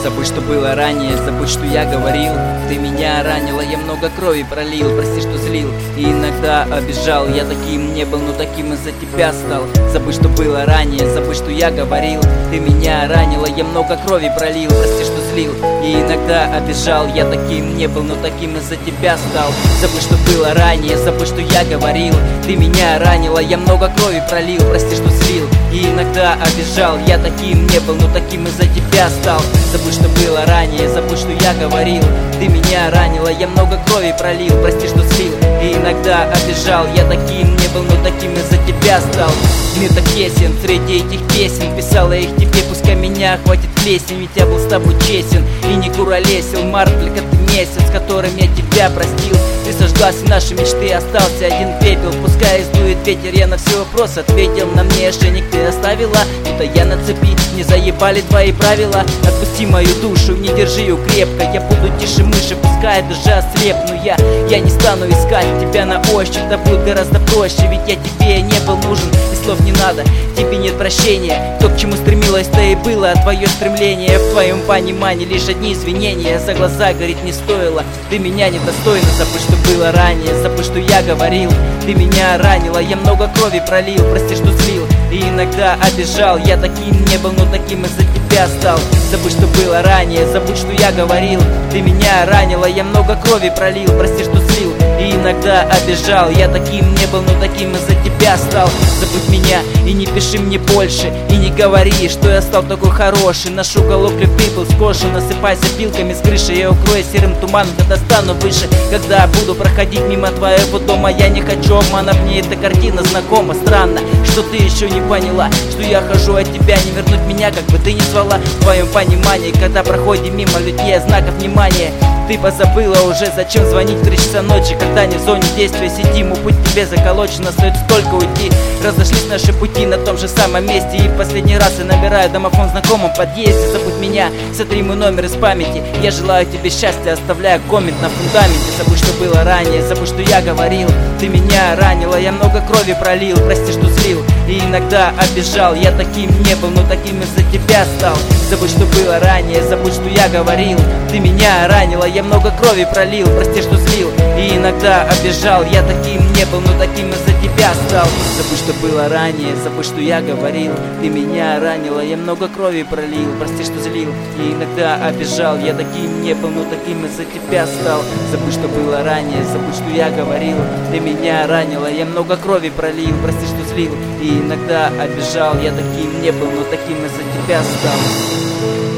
Забудь, что было ранее, забудь, что я говорил. Ты меня ранила, я много крови пролил. Прости, что злил и иногда обижал. Я таким не был, но таким из-за тебя стал. Забудь, что было ранее, забудь, что я говорил. Ты меня ранила, я много крови пролил. Прости, что злил и иногда обижал. Я таким не был, но таким из-за тебя стал. Забудь, что было ранее, забудь, что я говорил. Ты меня ранила, я много крови пролил. Прости, что злил и иногда обижал. Я таким не был, но таким из-за тебя стал. Забудь, что было ранее, забудь, что я говорил. Ты меня ранила, я много крови пролил. Прости, что злил и иногда обижал. Я таким не был, но таким из-за тебя стал. Мир так тесен, среди этих песен писала их тебе, пускай меня хватит плесень. Ведь я был с тобой честен и не куролесил. Март, только ты месяц, которым я тебя простил. Ты сожглась, и наши мечты, остался один пепел. Пускай издует ветер, я на все вопросы ответил. На мне ошейник ты оставила, будто я на цепи. Не заебали твои правила. Отпусти мою душу, не держи ее крепко. Я буду тише мыши, пускай даже ослепну. Я не стану искать тебя на ощупь. Да будет гораздо проще, ведь я тебе не был нужен. И слов не надо, тебе нет прощения. То, к чему стремилась, то и было, а твое стремление в твоем понимании лишь одни извинения. За глаза гореть не стоило, ты меня недостойна. Забудь, что было ранее, забудь, что я говорил. Ты меня ранила, я много крови пролил. Прости, что злил и иногда обижал. Я таким не был, но таким из-за тебя стал. Забудь, что было ранее, забудь, что я говорил. Ты меня ранила, я много крови пролил. Прости, что злил и иногда обижал. Я таким не был, но таким из-за тебя стал. Забудь меня и не пиши мне больше. И не говори, что я стал такой хороший. Ношу уголок любви был с кожи. Насыпайся пилками с крыши. Я укрою серым туманом, когда стану выше. Когда буду проходить мимо твоего дома, я не хочу обмана. Мне эта картина знакома. Странно, что ты еще не поняла, что я хожу от тебя. Не вернуть меня, как бы ты ни звала. В твоем понимании, когда проходим мимо людей, знаков внимания. Ты позабыла уже, зачем звонить в 3 часа ночи, когда не в зоне действия сидим. У путь тебе заколочен, остается только уйти. Разошлись наши пути на том же самом месте. И в последний раз я набираю домофон в знакомом подъезде. Забудь меня, сотри мой номер из памяти. Я желаю тебе счастья, оставляя коммент на фундаменте. Забудь, что было ранее, забудь, что я говорил. Ты меня ранила, я много крови пролил. Прости, что злил и иногда обижал. Я таким не был, но таким из-за тебя стал. Забудь, что было ранее, забудь, что я говорил. Ты меня ранила, я много крови пролил. Прости, что злил и иногда обижал. Я таким не был, но таким из-за тебя стал. Забудь, что было ранее, забудь, что я говорил. Ты меня ранила, я много крови пролил. Прости, что злил и иногда обижал. Я таким не был, но таким из-за тебя стал. Забудь, что было ранее, забудь, что я говорил. Ты меня ранила, я много крови пролил. Прости, что злил и иногда обижал. Я таким не был, но таким из-за тебя стал.